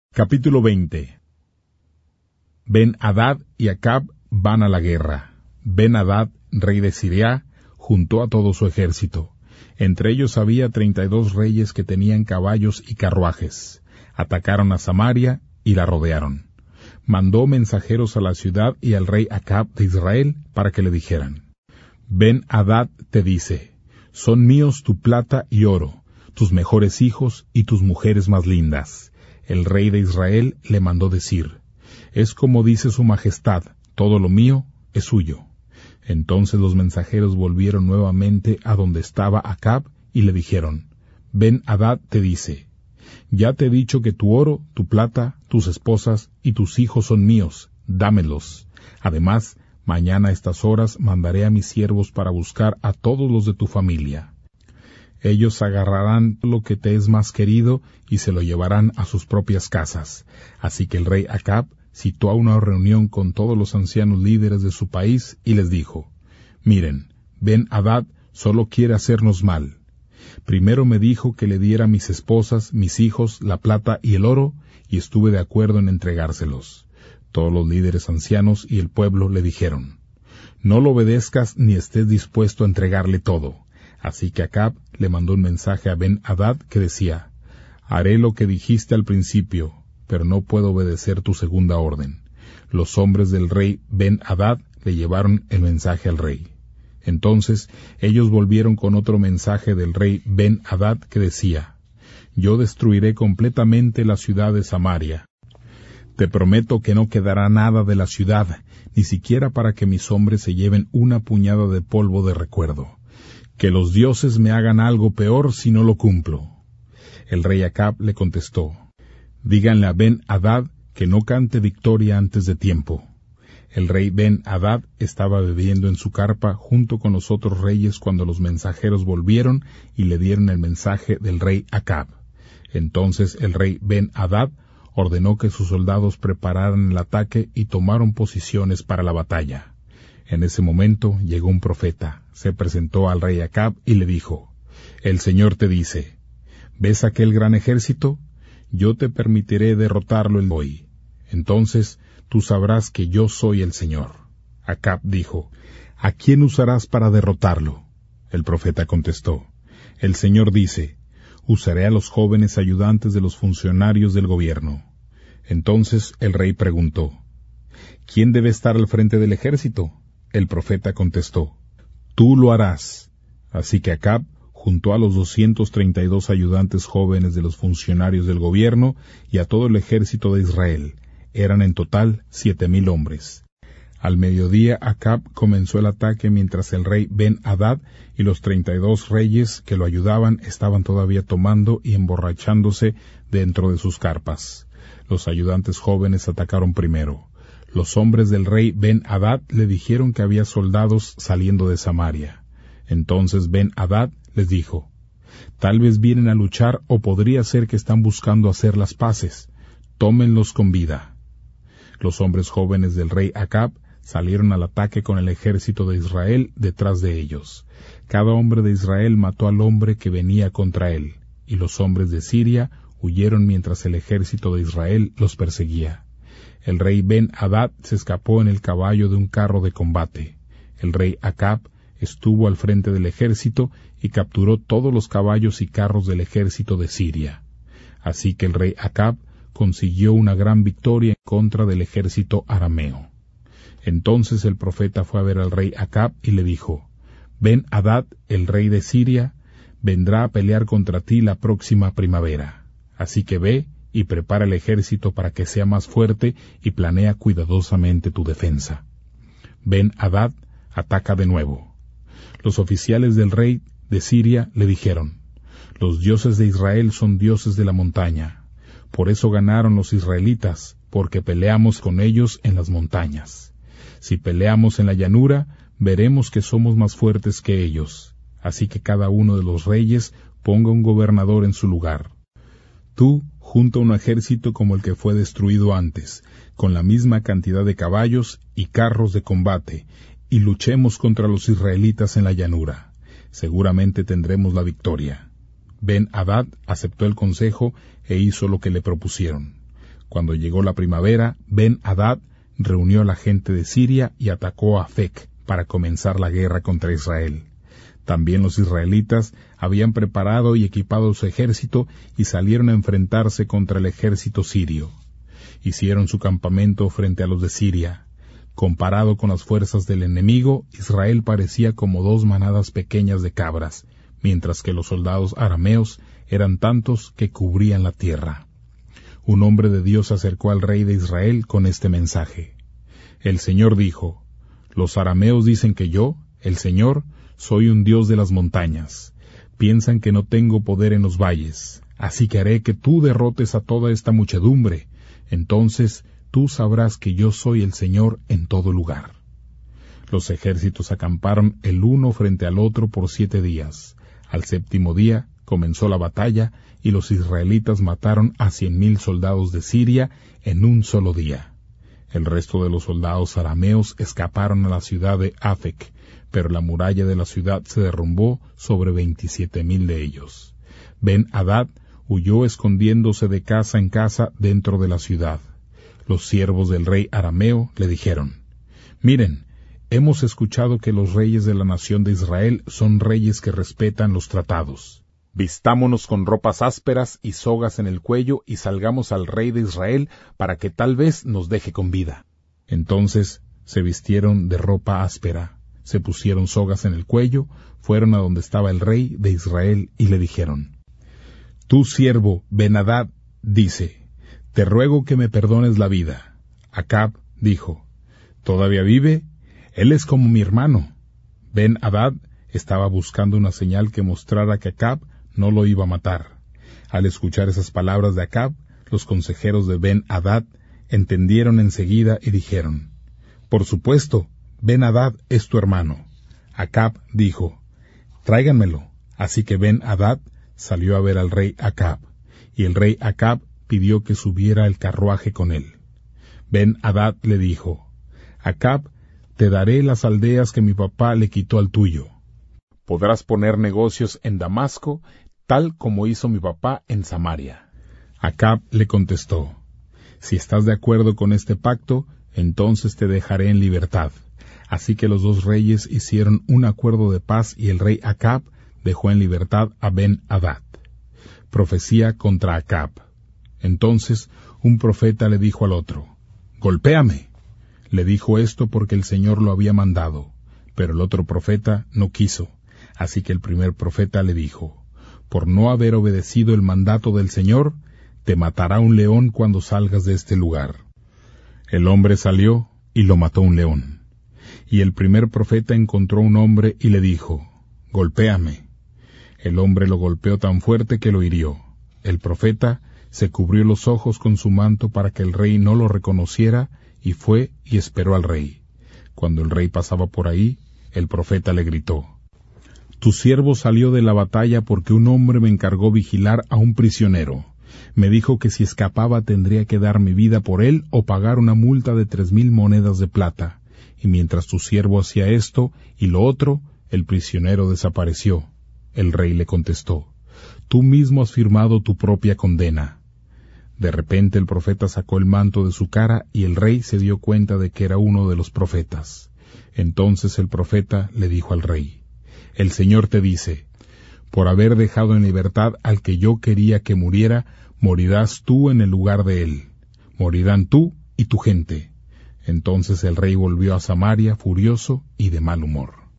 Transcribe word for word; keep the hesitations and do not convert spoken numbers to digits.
Capítulo veinte. Ben-Hadad y Acab van a la guerra. Ben-Hadad, rey de Siria, juntó a todo su ejército. Entre ellos había treinta y dos reyes que tenían caballos y carruajes. Atacaron a Samaria y la rodearon. Mandó mensajeros a la ciudad y al rey Acab de Israel para que le dijeran: Ben-Hadad te dice: son míos tu plata y oro, tus mejores hijos y tus mujeres más lindas. El rey de Israel le mandó decir: es como dice su majestad, todo lo mío es suyo. Entonces los mensajeros volvieron nuevamente a donde estaba Acab y le dijeron: Ben-Hadad te dice: ya te he dicho que tu oro, tu plata, tus esposas y tus hijos son míos, dámelos. Además, mañana a estas horas mandaré a mis siervos para buscar a todos los de tu familia. Ellos agarrarán lo que te es más querido y se lo llevarán a sus propias casas. Así que el rey Acab citó a una reunión con todos los ancianos líderes de su país y les dijo: miren, Ben-Hadad solo quiere hacernos mal. Primero me dijo que le diera a mis esposas, mis hijos, la plata y el oro, y estuve de acuerdo en entregárselos. Todos los líderes ancianos y el pueblo le dijeron: no lo obedezcas ni estés dispuesto a entregarle todo. Así que Acab le mandó un mensaje a Ben-Hadad que decía: haré lo que dijiste al principio, pero no puedo obedecer tu segunda orden. Los hombres del rey Ben-Hadad le llevaron el mensaje al rey. Entonces ellos volvieron con otro mensaje del rey Ben-Hadad que decía: yo destruiré completamente la ciudad de Samaria. Te prometo que no quedará nada de la ciudad, ni siquiera para que mis hombres se lleven una puñada de polvo de recuerdo. Que los dioses me hagan algo peor si no lo cumplo. El rey Acab le contestó: díganle a Ben-Hadad que no cante victoria antes de tiempo. El rey Ben-Hadad estaba bebiendo en su carpa junto con los otros reyes cuando los mensajeros volvieron y le dieron el mensaje del rey Acab. Entonces el rey Ben-Hadad ordenó que sus soldados prepararan el ataque y tomaron posiciones para la batalla. En ese momento llegó un profeta, se presentó al rey Acab y le dijo: el Señor te dice: ¿ves aquel gran ejército? Yo te permitiré derrotarlo hoy. Entonces tú sabrás que yo soy el Señor. Acab dijo: ¿a quién usarás para derrotarlo? El profeta contestó: el Señor dice: usaré a los jóvenes ayudantes de los funcionarios del gobierno. Entonces el rey preguntó: ¿quién debe estar al frente del ejército? El profeta contestó: tú lo harás. Así que Acab juntó a los doscientos treinta y dos ayudantes jóvenes de los funcionarios del gobierno y a todo el ejército de Israel. Eran en total siete mil hombres. Al mediodía Acab comenzó el ataque mientras el rey Ben-Hadad y los treinta y dos reyes que lo ayudaban estaban todavía tomando y emborrachándose dentro de sus carpas. Los ayudantes jóvenes atacaron primero. Los hombres del rey Ben-Hadad le dijeron que había soldados saliendo de Samaria. Entonces Ben-Hadad les dijo: tal vez vienen a luchar o podría ser que están buscando hacer las paces. Tómenlos con vida. Los hombres jóvenes del rey Acab salieron al ataque con el ejército de Israel detrás de ellos. Cada hombre de Israel mató al hombre que venía contra él, y los hombres de Siria huyeron mientras el ejército de Israel los perseguía. El rey Ben-Hadad se escapó en el caballo de un carro de combate. El rey Acab estuvo al frente del ejército y capturó todos los caballos y carros del ejército de Siria. Así que el rey Acab consiguió una gran victoria en contra del ejército arameo. Entonces el profeta fue a ver al rey Acab y le dijo: Ben-Hadad, el rey de Siria, vendrá a pelear contra ti la próxima primavera. Así que ve y prepara el ejército para que sea más fuerte y planea cuidadosamente tu defensa. Ben-Hadad ataca de nuevo. Los oficiales del rey de Siria le dijeron: los dioses de Israel son dioses de la montaña. Por eso ganaron los israelitas, porque peleamos con ellos en las montañas. Si peleamos en la llanura, veremos que somos más fuertes que ellos. Así que cada uno de los reyes ponga un gobernador en su lugar. Tú junta un ejército como el que fue destruido antes, con la misma cantidad de caballos y carros de combate, y luchemos contra los israelitas en la llanura. Seguramente tendremos la victoria. Ben-Hadad aceptó el consejo e hizo lo que le propusieron. Cuando llegó la primavera, Ben-Hadad reunió a la gente de Siria y atacó a Afec para comenzar la guerra contra Israel. También los israelitas habían preparado y equipado su ejército y salieron a enfrentarse contra el ejército sirio. Hicieron su campamento frente a los de Siria. Comparado con las fuerzas del enemigo, Israel parecía como dos manadas pequeñas de cabras, mientras que los soldados arameos eran tantos que cubrían la tierra. Un hombre de Dios se acercó al rey de Israel con este mensaje. El Señor dijo: Los arameos dicen que yo, el Señor, soy un Dios de las montañas. Piensan que no tengo poder en los valles, así que haré que tú derrotes a toda esta muchedumbre. Entonces tú sabrás que yo soy el Señor en todo lugar. Los ejércitos acamparon el uno frente al otro por siete días. Al séptimo día comenzó la batalla y los israelitas mataron a cien mil soldados de Siria en un solo día. El resto de los soldados arameos escaparon a la ciudad de Afec, pero la muralla de la ciudad se derrumbó sobre veintisiete mil de ellos. Ben-Hadad huyó escondiéndose de casa en casa dentro de la ciudad. Los siervos del rey arameo le dijeron: Miren, hemos escuchado que los reyes de la nación de Israel son reyes que respetan los tratados. Vistámonos con ropas ásperas y sogas en el cuello y salgamos al rey de Israel para que tal vez nos deje con vida. Entonces se vistieron de ropa áspera, se pusieron sogas en el cuello, fueron a donde estaba el rey de Israel y le dijeron: Tu siervo Ben-Hadad dice: Te ruego que me perdones la vida. Acab dijo: ¿Todavía vive? Él es como mi hermano. Ben-Hadad estaba buscando una señal que mostrara que Acab no lo iba a matar. Al escuchar esas palabras de Acab, los consejeros de Ben-Hadad entendieron enseguida y dijeron: Por supuesto, Ben-Hadad es tu hermano. Acab dijo: Tráiganmelo. Así que Ben-Hadad salió a ver al rey Acab, y el rey Acab pidió que subiera el carruaje con él. Ben-Hadad le dijo: Acab, te daré las aldeas que mi papá le quitó al tuyo. Podrás poner negocios en Damasco, tal como hizo mi papá en Samaria. Acab le contestó: Si estás de acuerdo con este pacto, entonces te dejaré en libertad. Así que los dos reyes hicieron un acuerdo de paz y el rey Acab dejó en libertad a Ben-Hadad. Profecía contra Acab. Entonces un profeta le dijo al otro: Golpéame. Le dijo esto porque el Señor lo había mandado, pero el otro profeta no quiso. Así que el primer profeta le dijo: Por no haber obedecido el mandato del Señor, te matará un león cuando salgas de este lugar. El hombre salió y lo mató un león. Y el primer profeta encontró un hombre y le dijo: Golpéame. El hombre lo golpeó tan fuerte que lo hirió. El profeta se cubrió los ojos con su manto para que el rey no lo reconociera, y fue y esperó al rey. Cuando el rey pasaba por ahí, el profeta le gritó: Tu siervo salió de la batalla porque un hombre me encargó vigilar a un prisionero. Me dijo que si escapaba tendría que dar mi vida por él o pagar una multa de tres mil monedas de plata. Y mientras tu siervo hacía esto y lo otro, el prisionero desapareció. El rey le contestó: Tú mismo has firmado tu propia condena. De repente el profeta sacó el manto de su cara y el rey se dio cuenta de que era uno de los profetas. Entonces el profeta le dijo al rey: El Señor te dice: Por haber dejado en libertad al que yo quería que muriera, morirás tú en el lugar de él. Morirán tú y tu gente. Entonces el rey volvió a Samaria furioso y de mal humor.